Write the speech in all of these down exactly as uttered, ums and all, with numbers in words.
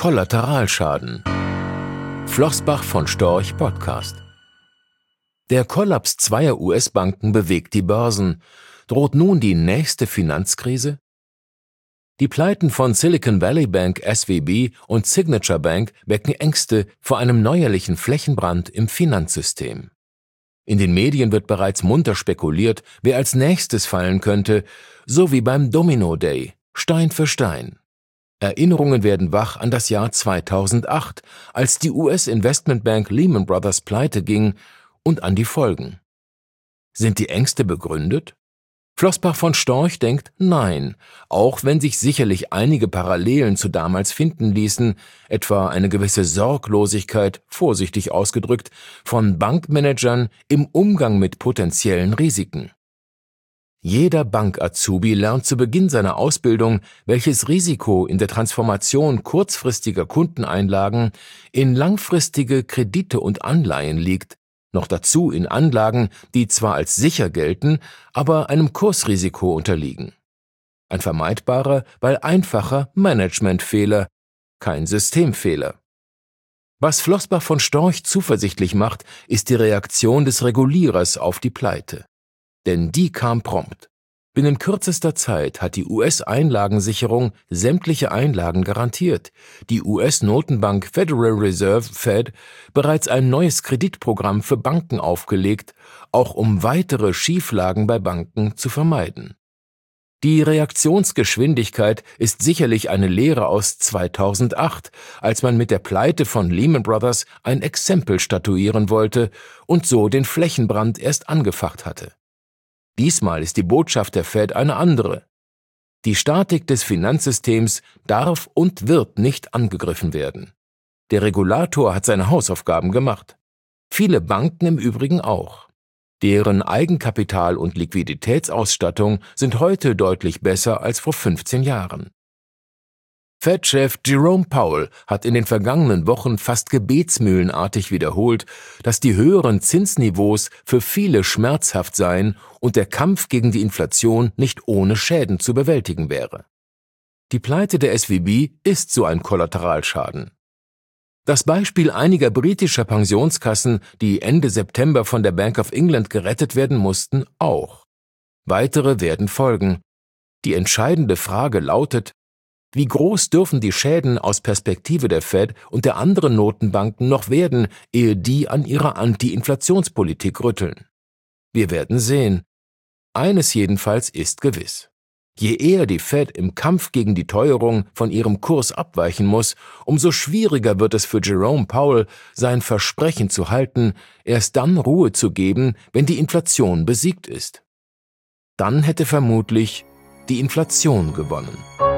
Kollateralschaden. Flossbach von Storch Podcast. Der Kollaps zweier U S-Banken bewegt die Börsen. Droht nun die nächste Finanzkrise? Die Pleiten von Silicon Valley Bank S V B und Signature Bank wecken Ängste vor einem neuerlichen Flächenbrand im Finanzsystem. In den Medien wird bereits munter spekuliert, wer als nächstes fallen könnte, so wie beim Domino Day, Stein für Stein. Erinnerungen werden wach an das Jahr zweitausendacht, als die U S-Investmentbank Lehman Brothers pleite ging, und an die Folgen. Sind die Ängste begründet? Flossbach von Storch denkt nein, auch wenn sich sicherlich einige Parallelen zu damals finden ließen, etwa eine gewisse Sorglosigkeit, vorsichtig ausgedrückt, von Bankmanagern im Umgang mit potenziellen Risiken. Jeder Bank-Azubi lernt zu Beginn seiner Ausbildung, welches Risiko in der Transformation kurzfristiger Kundeneinlagen in langfristige Kredite und Anleihen liegt, noch dazu in Anlagen, die zwar als sicher gelten, aber einem Kursrisiko unterliegen. Ein vermeidbarer, weil einfacher Managementfehler, kein Systemfehler. Was Flossbach von Storch zuversichtlich macht, ist die Reaktion des Regulierers auf die Pleite. Denn die kam prompt. Binnen kürzester Zeit hat die U S-Einlagensicherung sämtliche Einlagen garantiert, die U S-Notenbank Federal Reserve Fed bereits ein neues Kreditprogramm für Banken aufgelegt, auch um weitere Schieflagen bei Banken zu vermeiden. Die Reaktionsgeschwindigkeit ist sicherlich eine Lehre aus zweitausendacht, als man mit der Pleite von Lehman Brothers ein Exempel statuieren wollte und so den Flächenbrand erst angefacht hatte. Diesmal ist die Botschaft der Fed eine andere. Die Statik des Finanzsystems darf und wird nicht angegriffen werden. Der Regulator hat seine Hausaufgaben gemacht. Viele Banken im Übrigen auch. Deren Eigenkapital und Liquiditätsausstattung sind heute deutlich besser als vor fünfzehn Jahren. Fed-Chef Jerome Powell hat in den vergangenen Wochen fast gebetsmühlenartig wiederholt, dass die höheren Zinsniveaus für viele schmerzhaft seien und der Kampf gegen die Inflation nicht ohne Schäden zu bewältigen wäre. Die Pleite der S V B ist so ein Kollateralschaden. Das Beispiel einiger britischer Pensionskassen, die Ende September von der Bank of England gerettet werden mussten, auch. Weitere werden folgen. Die entscheidende Frage lautet: Wie groß dürfen die Schäden aus Perspektive der Fed und der anderen Notenbanken noch werden, ehe die an ihrer Anti-Inflationspolitik rütteln? Wir werden sehen. Eines jedenfalls ist gewiss. Je eher die Fed im Kampf gegen die Teuerung von ihrem Kurs abweichen muss, umso schwieriger wird es für Jerome Powell, sein Versprechen zu halten, erst dann Ruhe zu geben, wenn die Inflation besiegt ist. Dann hätte vermutlich die Inflation gewonnen.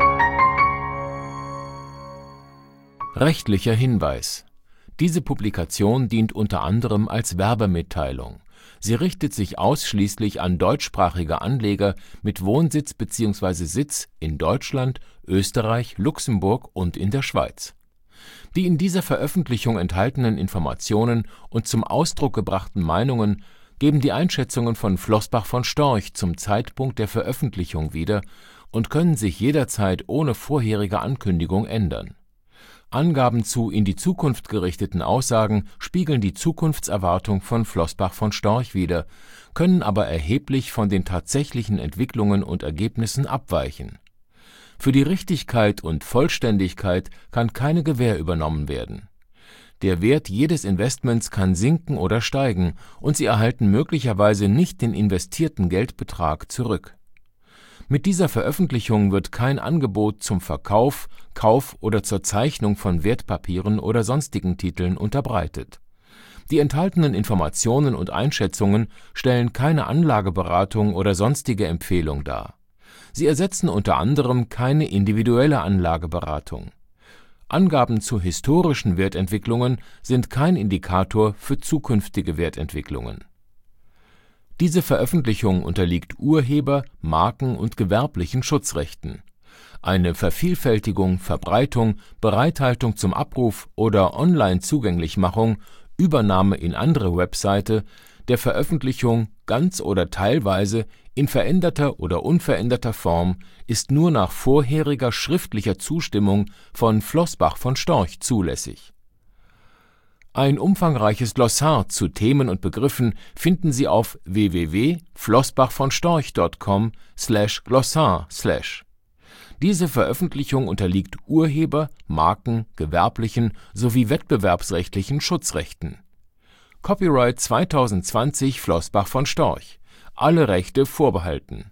Rechtlicher Hinweis. Diese Publikation dient unter anderem als Werbemitteilung. Sie richtet sich ausschließlich an deutschsprachige Anleger mit Wohnsitz bzw. Sitz in Deutschland, Österreich, Luxemburg und in der Schweiz. Die in dieser Veröffentlichung enthaltenen Informationen und zum Ausdruck gebrachten Meinungen geben die Einschätzungen von Flossbach von Storch zum Zeitpunkt der Veröffentlichung wieder und können sich jederzeit ohne vorherige Ankündigung ändern. Angaben zu in die Zukunft gerichteten Aussagen spiegeln die Zukunftserwartung von Flossbach von Storch wider, können aber erheblich von den tatsächlichen Entwicklungen und Ergebnissen abweichen. Für die Richtigkeit und Vollständigkeit kann keine Gewähr übernommen werden. Der Wert jedes Investments kann sinken oder steigen, und Sie erhalten möglicherweise nicht den investierten Geldbetrag zurück. Mit dieser Veröffentlichung wird kein Angebot zum Verkauf, Kauf oder zur Zeichnung von Wertpapieren oder sonstigen Titeln unterbreitet. Die enthaltenen Informationen und Einschätzungen stellen keine Anlageberatung oder sonstige Empfehlung dar. Sie ersetzen unter anderem keine individuelle Anlageberatung. Angaben zu historischen Wertentwicklungen sind kein Indikator für zukünftige Wertentwicklungen. Diese Veröffentlichung unterliegt Urheber-, Marken- und gewerblichen Schutzrechten. Eine Vervielfältigung, Verbreitung, Bereithaltung zum Abruf oder Online-Zugänglichmachung, Übernahme in andere Webseite, der Veröffentlichung ganz oder teilweise in veränderter oder unveränderter Form ist nur nach vorheriger schriftlicher Zustimmung von Flossbach von Storch zulässig. Ein umfangreiches Glossar zu Themen und Begriffen finden Sie auf w w w punkt flossbachvonstorch punkt com slash glossar slash. Diese Veröffentlichung unterliegt Urheber-, Marken-, gewerblichen sowie wettbewerbsrechtlichen Schutzrechten. Copyright zwanzig zwanzig Flossbach von Storch. Alle Rechte vorbehalten